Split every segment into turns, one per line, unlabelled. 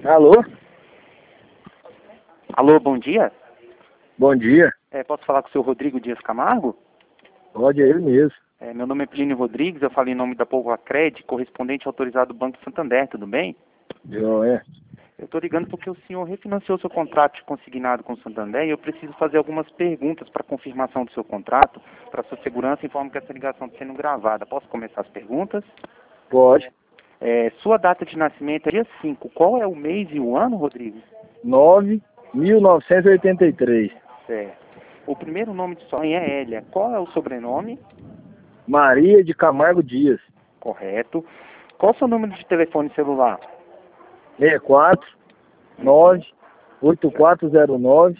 Alô?
Alô, bom dia.
Bom dia.
Posso falar com o senhor Rodrigo Dias Camargo?
Pode, é ele mesmo.
Meu nome é Plínio Rodrigues, eu falo em nome da Povoacred, correspondente autorizado do Banco Santander, tudo bem?
Eu
estou ligando porque o senhor refinanciou seu contrato de consignado com o Santander e eu preciso fazer algumas perguntas para confirmação do seu contrato, para sua segurança, informo que essa ligação está sendo gravada. Posso começar as perguntas?
Pode.
Sua data de nascimento é dia 5. Qual é o mês e o ano, Rodrigo?
9.1983.
Certo. O primeiro nome de sua mãe é Hélia. Qual é o sobrenome?
Maria de Camargo Dias.
Correto. Qual o seu número de telefone celular?
64 98409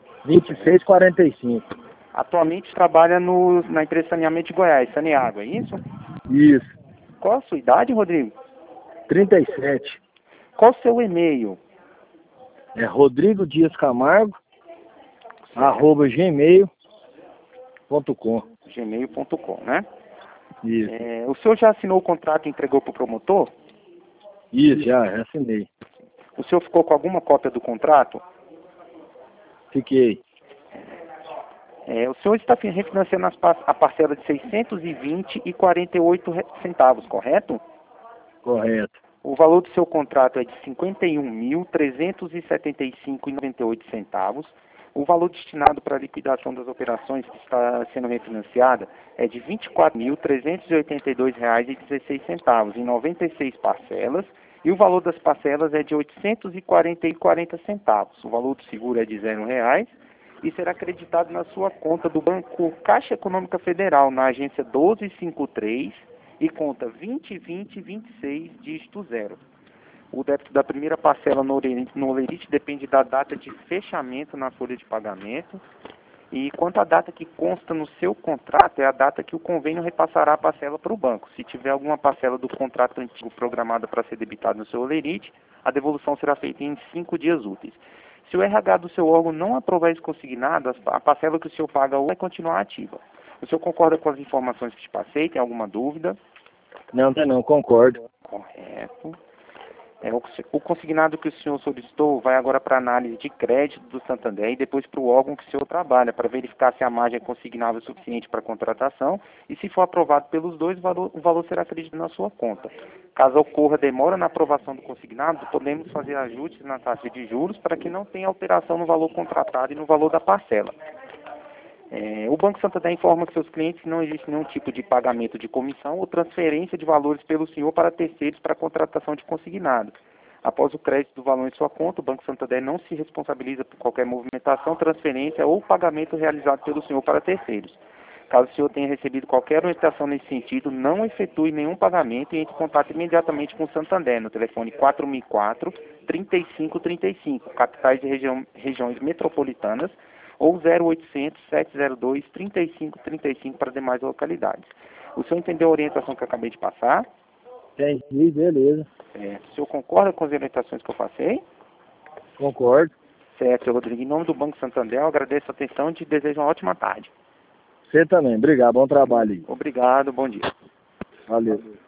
2645.
Atualmente trabalha na empresa de saneamento de Goiás, Saneágua, é isso?
Isso.
Qual a sua idade, Rodrigo?
37.
Qual o seu e-mail?
É Rodrigo Dias Camargo,
Certo.
@gmail.com.
gmail.com, né?
Isso.
O senhor já assinou o contrato e entregou para o promotor?
Isso, já assinei.
O senhor ficou com alguma cópia do contrato?
Fiquei.
O senhor está refinanciando a parcela de 620,48 centavos, correto?
Correto.
O valor do seu contrato é de 51.375,98 centavos. O valor destinado para a liquidação das operações que está sendo refinanciada é de R$ 24.382,16 centavos em 96 parcelas. E o valor das parcelas é de R$ 840,40 centavos. O valor do seguro é de R$ 0 e será acreditado na sua conta do Banco Caixa Econômica Federal, na agência 1253 e conta 202026, dígito 0. O débito da primeira parcela no Olerite depende da data de fechamento na folha de pagamento. E quanto à data que consta no seu contrato, é a data que o convênio repassará a parcela para o banco. Se tiver alguma parcela do contrato antigo programada para ser debitada no seu Olerite, a devolução será feita em 5 dias úteis. Se o RH do seu órgão não aprovar esse consignado, a parcela que o senhor paga vai continuar ativa. O senhor concorda com as informações que te passei? Tem alguma dúvida?
Não, concordo.
Correto. O consignado que o senhor solicitou vai agora para análise de crédito do Santander e depois para o órgão que o senhor trabalha, para verificar se a margem é consignável o suficiente para a contratação e se for aprovado pelos dois, o valor será acreditado na sua conta. Caso ocorra demora na aprovação do consignado, podemos fazer ajustes na taxa de juros para que não tenha alteração no valor contratado e no valor da parcela. O Banco Santander informa que seus clientes que não existe nenhum tipo de pagamento de comissão ou transferência de valores pelo senhor para terceiros para a contratação de consignado. Após o crédito do valor em sua conta, o Banco Santander não se responsabiliza por qualquer movimentação, transferência ou pagamento realizado pelo senhor para terceiros. Caso o senhor tenha recebido qualquer orientação nesse sentido, não efetue nenhum pagamento e entre em contato imediatamente com o Santander no telefone 4004-3535, capitais de regiões metropolitanas, ou 0800-702-3535 para demais localidades. O senhor entendeu a orientação que eu acabei de passar?
Entendi, beleza.
O senhor concorda com as orientações que eu passei?
Concordo.
Certo, senhor Rodrigo. Em nome do Banco Santander, eu agradeço a atenção e te desejo uma ótima tarde.
Você também. Obrigado. Bom trabalho aí.
Obrigado, bom dia.
Valeu.